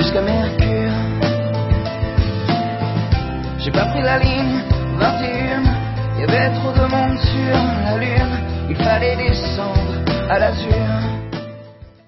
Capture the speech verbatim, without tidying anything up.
jusqu'à Mercure. J'ai pas pris la ligne vingt et un, y avait trop de monde sur la lune. Il fallait descendre à l'azur.